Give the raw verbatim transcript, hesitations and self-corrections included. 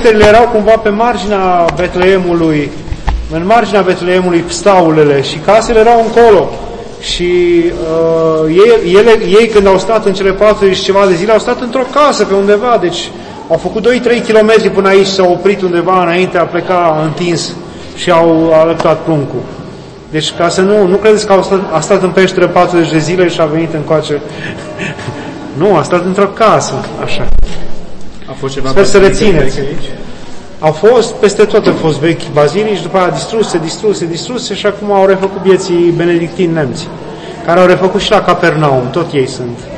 Peșterile erau cumva pe marginea Betleemului, în marginea Betleemului staulele și casele erau încolo. Și uh, ei, ele, ei când au stat în cele patruzeci și ceva de zile, au stat într-o casă pe undeva, deci au făcut doi trei kilometri până aici, s-au oprit undeva înainte a pleca întins și au alăptat pruncul. Deci ca să nu, nu credeți că au stat, a stat în peșteră patruzeci de zile și a venit încoace. Nu, a stat într-o casă, așa. A fost ceva Sper să rețineți. Aici? Au fost, peste tot au fost vechi bazilici, după aia distruse, distruse, distruse și acum au refăcut vieții benedictini nemți, care au refăcut și la Capernaum, tot ei sunt.